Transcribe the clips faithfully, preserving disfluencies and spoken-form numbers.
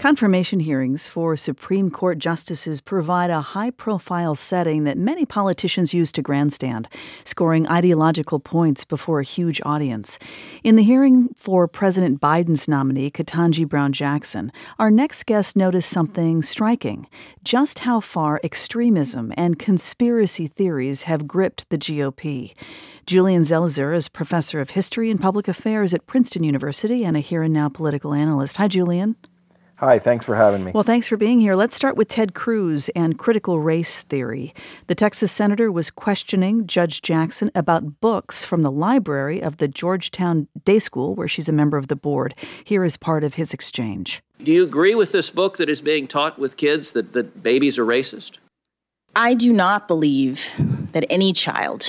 Confirmation hearings for Supreme Court justices provide a high-profile setting that many politicians use to grandstand, scoring ideological points before a huge audience. In the hearing for President Biden's nominee, Ketanji Brown Jackson, our next guest noticed something striking: just how far extremism and conspiracy theories have gripped the G O P. Julian Zelizer is professor of history and public affairs at Princeton University and a Here and Now political analyst. Hi, Julian. Hi, thanks for having me. Well, thanks for being here. Let's start with Ted Cruz and critical race theory. The Texas senator was questioning Judge Jackson about books from the library of the Georgetown Day School, where she's a member of the board. Here is part of his exchange. Do you agree with this book that is being taught with kids that, that babies are racist? I do not believe that any child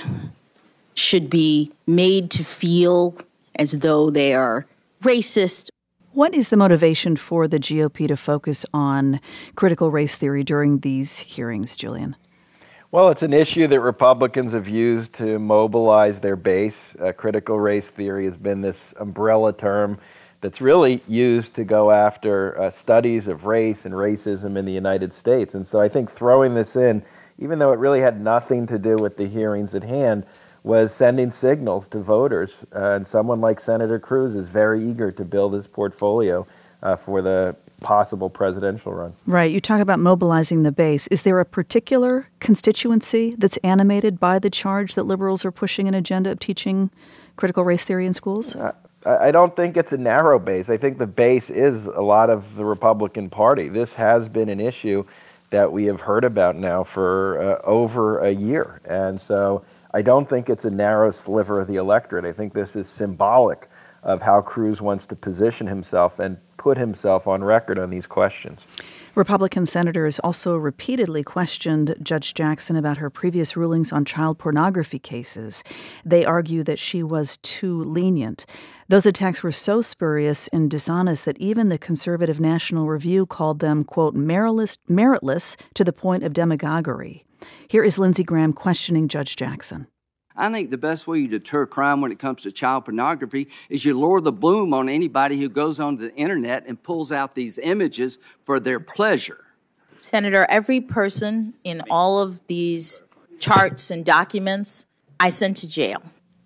should be made to feel as though they are racist. What is the motivation for the G O P to focus on critical race theory during these hearings, Julian? Well, it's an issue that Republicans have used to mobilize their base. Uh, critical race theory has been this umbrella term that's really used to go after uh, studies of race and racism in the United States. And so I think throwing this in, even though it really had nothing to do with the hearings at hand, was sending signals to voters. Uh, and someone like Senator Cruz is very eager to build his portfolio uh, for the possible presidential run. Right. You talk about mobilizing the base. Is there a particular constituency that's animated by the charge that liberals are pushing an agenda of teaching critical race theory in schools? Uh, I don't think it's a narrow base. I think the base is a lot of the Republican Party. This has been an issue that we have heard about now for uh, over a year. And so I don't think it's a narrow sliver of the electorate. I think this is symbolic of how Cruz wants to position himself and put himself on record on these questions. Republican senators also repeatedly questioned Judge Jackson about her previous rulings on child pornography cases. They argue that she was too lenient. Those attacks were so spurious and dishonest that even the conservative National Review called them, quote, meritless, meritless to the point of demagoguery. Here is Lindsey Graham questioning Judge Jackson. I think the best way you deter crime when it comes to child pornography is you lower the boom on anybody who goes onto the internet and pulls out these images for their pleasure. Senator, every person in all of these charts and documents I sent to jail.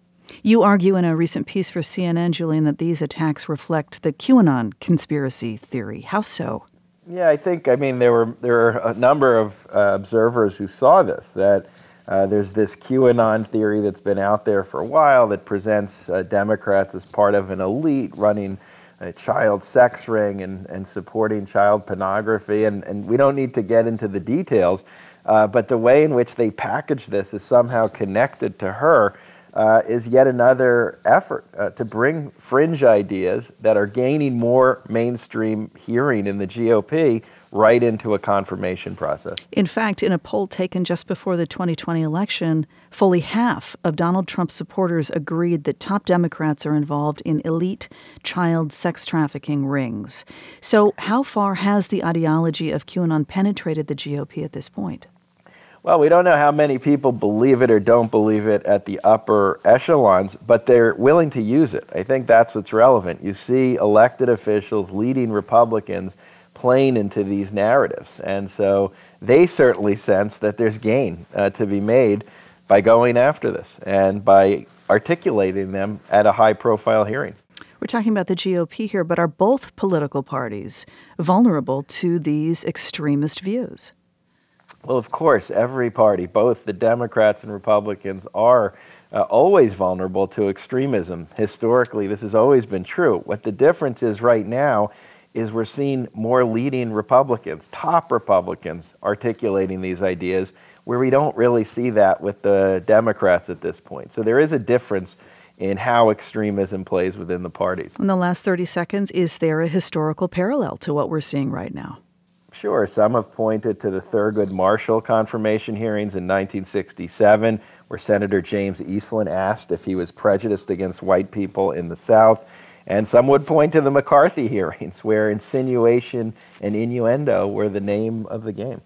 You argue in a recent piece for C N N, Julian, that these attacks reflect the QAnon conspiracy theory. How so? Yeah, I think, I mean, there were there are a number of uh, observers who saw this, that uh, there's this QAnon theory that's been out there for a while that presents uh, Democrats as part of an elite running a child sex ring and, and supporting child pornography. And, and we don't need to get into the details, uh, but the way in which they package this is somehow connected to her uh, is yet another effort uh, to bring fringe ideas that are gaining more mainstream hearing in the G O P right into a confirmation process. In fact, in a poll taken just before the twenty twenty election, fully half of Donald Trump's supporters agreed that top Democrats are involved in elite child sex trafficking rings. So how far has the ideology of QAnon penetrated the G O P at this point? Well, we don't know how many people believe it or don't believe it at the upper echelons, but they're willing to use it. I think that's what's relevant. You see elected officials, leading Republicans, playing into these narratives. And so they certainly sense that there's gain uh, to be made by going after this and by articulating them at a high-profile hearing. We're talking about the G O P here, but are both political parties vulnerable to these extremist views? Well, of course, every party, both the Democrats and Republicans, are uh, always vulnerable to extremism. Historically, this has always been true. What the difference is right now is we're seeing more leading Republicans, top Republicans, articulating these ideas, where we don't really see that with the Democrats at this point. So there is a difference in how extremism plays within the parties. In the last thirty seconds, is there a historical parallel to what we're seeing right now? Sure. Some have pointed to the Thurgood Marshall confirmation hearings in nineteen sixty-seven, where Senator James Eastland asked if he was prejudiced against white people in the South. And some would point to the McCarthy hearings, where insinuation and innuendo were the name of the game.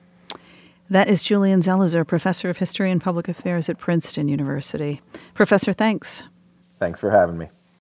That is Julian Zelizer, professor of history and public affairs at Princeton University. Professor, thanks. Thanks for having me.